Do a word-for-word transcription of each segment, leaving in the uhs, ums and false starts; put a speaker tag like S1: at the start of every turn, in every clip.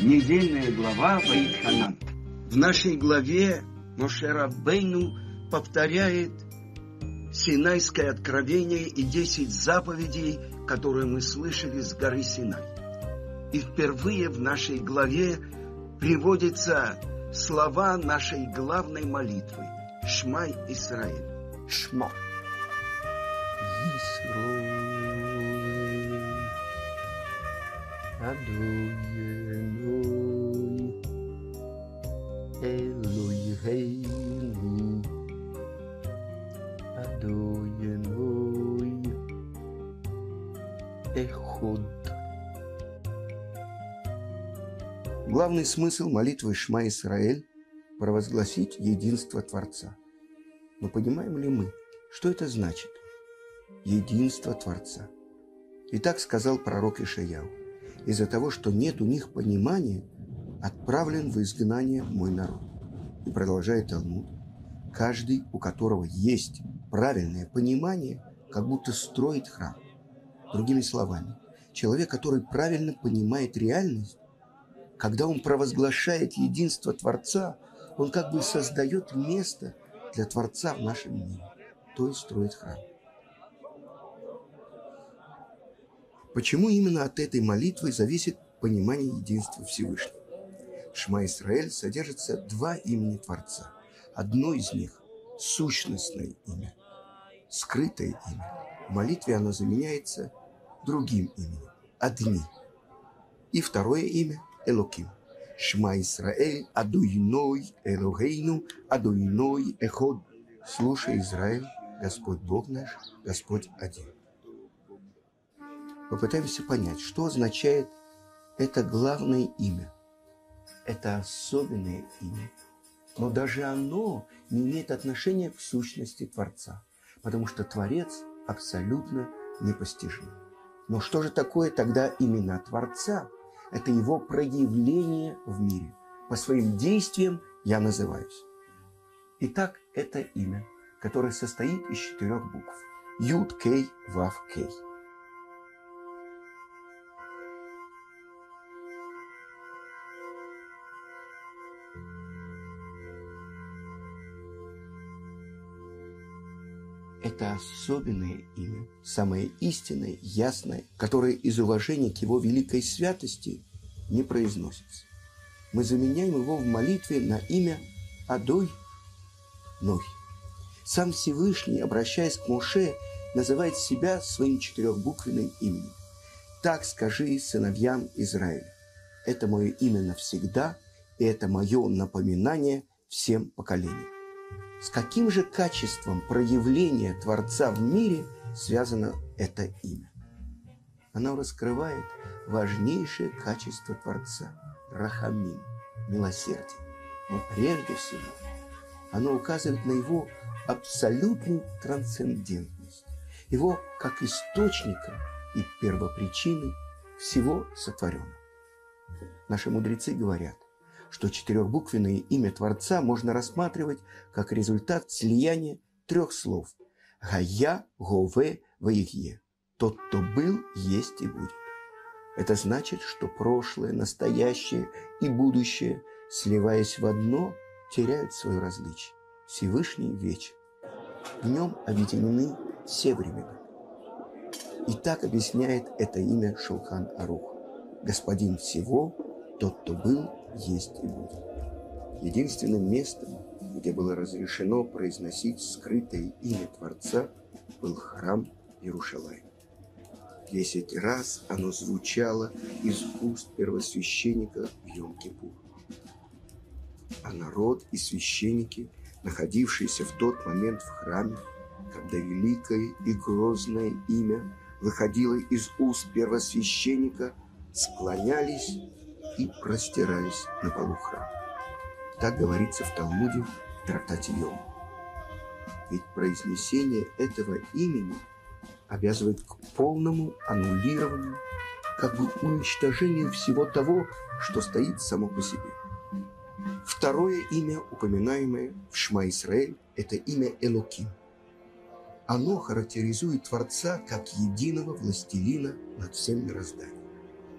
S1: Недельная глава Ваикханан. В нашей главе Моше Рабейну повторяет Синайское откровение и десять заповедей, которые мы слышали с горы Синай. И впервые в нашей главе приводятся слова нашей главной молитвы «Шма Исраэль».
S2: Шма Исраэль Адоной Элоhéinu Адоной Эход.
S3: Главный смысл молитвы «Шма Исраэль» – провозгласить единство Творца. Но понимаем ли мы, что это значит? Единство Творца. И так сказал пророк Ишаяу: «Из-за того, что нет у них понимания, отправлен в изгнание мой народ». И продолжает Талмуд: «Каждый, у которого есть правильное понимание, как будто строит храм». Другими словами, человек, который правильно понимает реальность, когда он провозглашает единство Творца, он как бы создает место для Творца в нашем мире, то есть строит храм. Почему именно от этой молитвы зависит понимание единства Всевышнего? В Шма Исраэль содержится два имени Творца. Одно из них – сущностное имя, скрытое имя. В молитве оно заменяется другим именем – Адни. И второе имя – Элоким. Шма Исраэль Адоной Элоhéinu Адоной Эход. Слушай, Израиль, Господь Бог наш, Господь один. Попытаемся понять, что означает это главное имя. Это особенное имя. Но даже оно не имеет отношения к сущности Творца, потому что Творец абсолютно непостижим. Но что же такое тогда имена Творца? Это его проявление в мире. По своим действиям я называюсь. Итак, это имя, которое состоит из четырех букв. Юд, Кей, Вав, Кей. Это особенное имя, самое истинное, ясное, которое из уважения к его великой святости не произносится. Мы заменяем его в молитве на имя Адой Ной. Сам Всевышний, обращаясь к Моше, называет себя своим четырехбуквенным именем. «Так скажи сыновьям Израиля: это мое имя навсегда, и это мое напоминание всем поколениям». С каким же качеством проявления Творца в мире связано это имя? Оно раскрывает важнейшее качество Творца – рахамим, милосердие. Но прежде всего оно указывает на его абсолютную трансцендентность, его как источника и первопричины всего сотворенного. Наши мудрецы говорят, что четырехбуквенное имя Творца можно рассматривать как результат слияния трех слов – «Гая», «Гове», «Ваихье». Тот, кто был, есть и будет. Это значит, что прошлое, настоящее и будущее, сливаясь в одно, теряют свое различие. Всевышний вечен. В нем объединены все времена. И так объясняет это имя Шулхан Арух. Господин всего, тот, кто был, есть и будет. Единственным местом, где было разрешено произносить скрытое имя Творца, был храм Иерушалаим. Десять раз оно звучало из уст первосвященника в Йом-Кипур. А народ и священники, находившиеся в тот момент в храме, когда великое и грозное имя выходило из уст первосвященника, склонялись и простирались на полу храма. Так говорится в Талмуде в трактате Йом. Ведь произнесение этого имени обязывает к полному аннулированию, как бы уничтожению всего того, что стоит само по себе. Второе имя, упоминаемое в Шма Исраэль, это имя Элоким. Оно характеризует Творца как единого властелина над всем мирозданием.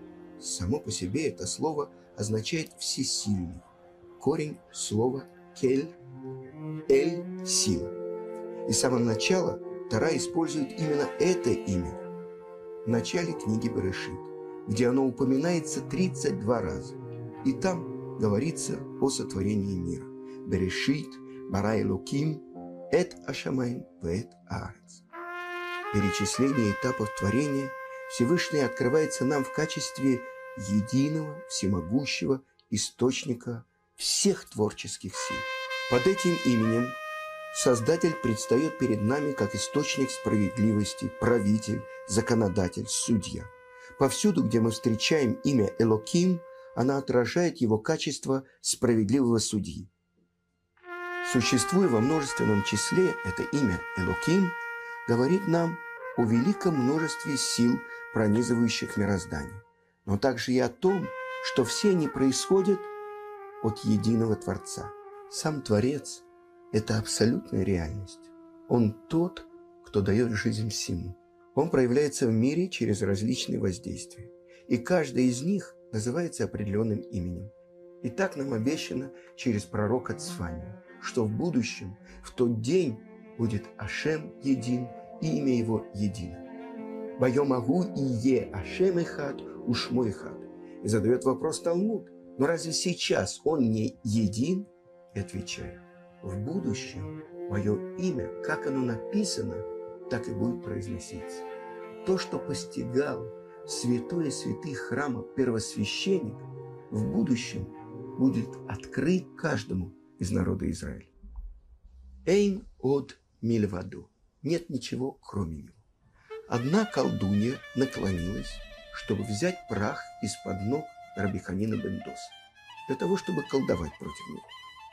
S3: Само по себе это слово означает «всесильный». Корень слова «кель» – «эль» – «сила». И с самого начала Тора использует именно это имя в начале книги Берешит, где оно упоминается тридцать два раза. И там говорится о сотворении мира. Берешит, бара Элоким, эт ашамаим вэт аарец. Перечисление этапов творения Всевышний открывается нам в качестве единого, всемогущего источника всех творческих сил. Под этим именем Создатель предстает перед нами как источник справедливости, правитель, законодатель, судья. Повсюду, где мы встречаем имя Элоким, она отражает его качество справедливого судьи. Существуя во множественном числе, это имя Элоким говорит нам о великом множестве сил, пронизывающих мироздание, но также и о том, что все они происходят от единого Творца. Сам Творец – это абсолютная реальность. Он тот, кто дает жизнь всему. Он проявляется в мире через различные воздействия, и каждое из них называется определенным именем. И так нам обещано через пророка Цфанию, что в будущем, в тот день, будет Ашем един, и имя его едино. «Байом агу и е Ашем эхад, ушмо эхад». И задает вопрос Талмуд: но разве сейчас он не един? И отвечает: в будущем мое имя, как оно написано, так и будет произноситься. То, что постигал святое святых храма первосвященник, в будущем будет открыт каждому из народа Израиля. Эйн од мильваду. Нет ничего, кроме него. Одна колдунья наклонилась, чтобы взять прах из-под ног Раби Ханина бен Доса, для того, чтобы колдовать против него.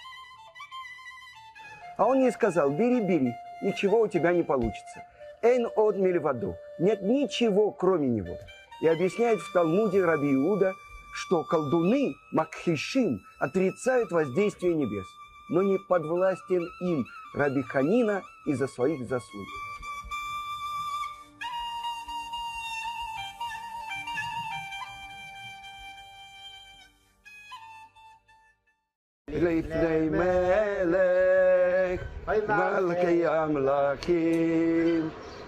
S1: А он ей сказал: бери, бери, ничего у тебя не получится. Эйн од мильваду. Нет ничего, кроме него. И объясняет в Талмуде Раби Иуда, что колдуны, макхишим, отрицают воздействие небес, но не подвластен им Раби Ханина из-за своих заслуг. לפני מלך מלכי המלכים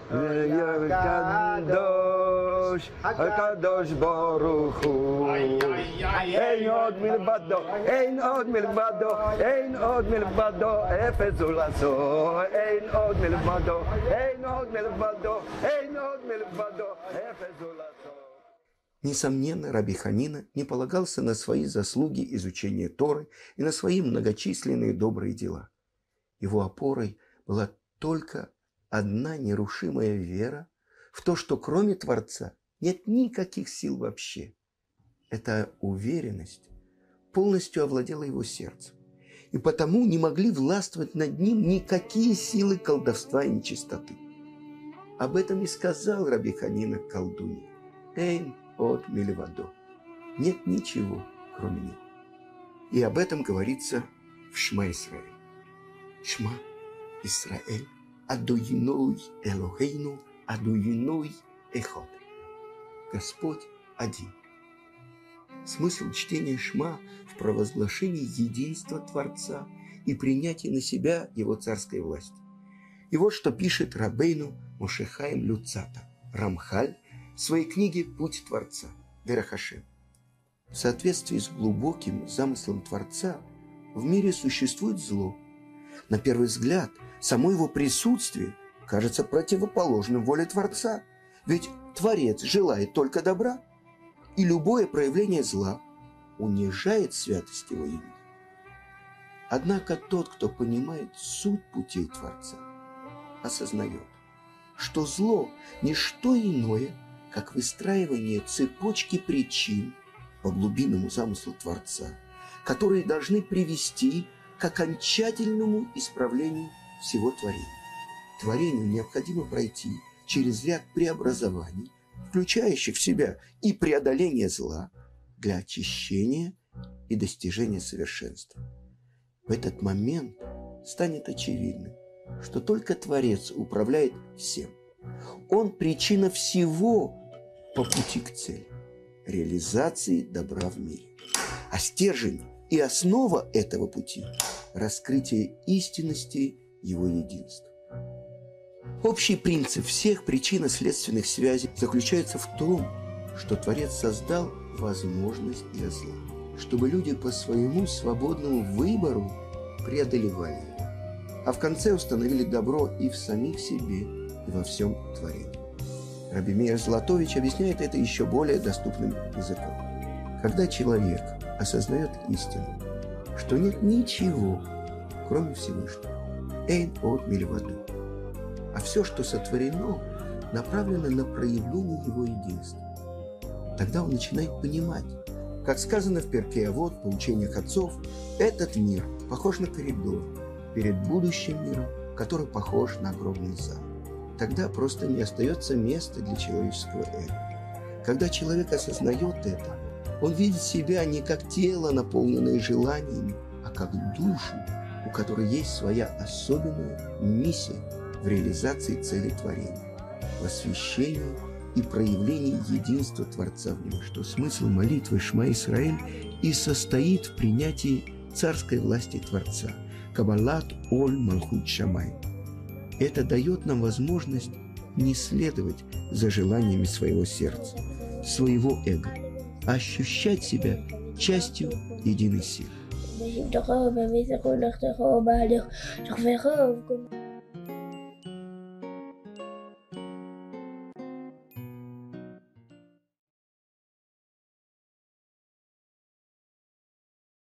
S1: הקדוש הקדוש ברוך הוא אין עוד מלבדו אין עוד מלבדו אין עוד מלבדו אפס זולתו אין עוד מלבדו אין עוד מלבדו אין עוד מלבדו אפס זולתו.
S3: Несомненно, Раби Ханина не полагался на свои заслуги изучения Торы и на свои многочисленные добрые дела. Его опорой была только одна нерушимая вера в то, что кроме Творца нет никаких сил вообще. Эта уверенность полностью овладела его сердцем, и потому не могли властвовать над ним никакие силы колдовства и нечистоты. Об этом и сказал Раби Ханина колдунье: «Эйн от мильвадо». Нет ничего, кроме него. И об этом говорится в Шма Исраэль. Шма Исраэль, Адоиной Элохейну, Адоиной Эхот. Господь один. Смысл чтения Шма в провозглашении единства Творца и принятии на себя его царской власти. И вот что пишет Рабейну Моше Хаим Люцата, Рамхаль, в своей книге «Путь Творца» Дерех Ашем. В соответствии с глубоким замыслом Творца в мире существует зло. На первый взгляд, само его присутствие кажется противоположным воле Творца, ведь Творец желает только добра, и любое проявление зла унижает святость его имени. Однако тот, кто понимает суть путей Творца, осознает, что зло – не что иное, как выстраивание цепочки причин по глубинному замыслу Творца, которые должны привести к окончательному исправлению всего творения. Творению необходимо пройти через ряд преобразований, включающих в себя и преодоление зла для очищения и достижения совершенства. В этот момент станет очевидным, что только Творец управляет всем. Он причина всего по пути к цели. реализации добра в мире. А стержень и основа этого пути – раскрытие истинности его единства. Общий принцип всех причинно-следственных связей заключается в том, что Творец создал возможность для зла, чтобы люди по своему свободному выбору преодолевали его, а в конце установили добро и в самих себе, и во всем творении. Раби Меир Златович объясняет это еще более доступным языком. Когда человек осознает истину, что нет ничего, кроме Всевышнего, «эйн от мильваду», а все, что сотворено, направлено на проявление его единства, тогда он начинает понимать, как сказано в Перкей Авот, по учениях отцов, этот мир похож на коридор перед будущим миром, который похож на огромный зал. Тогда просто не остается места для человеческого эго. Когда человек осознает это, он видит себя не как тело, наполненное желаниями, а как душу, у которой есть своя особенная миссия в реализации цели творения, в освящении и проявлении единства Творца в нем, что смысл молитвы Шма Исраэль и состоит в принятии царской власти Творца, Кабалат Оль Малхут Шамай. Это дает нам возможность не следовать за желаниями своего сердца, своего эго, а ощущать себя частью единой силы.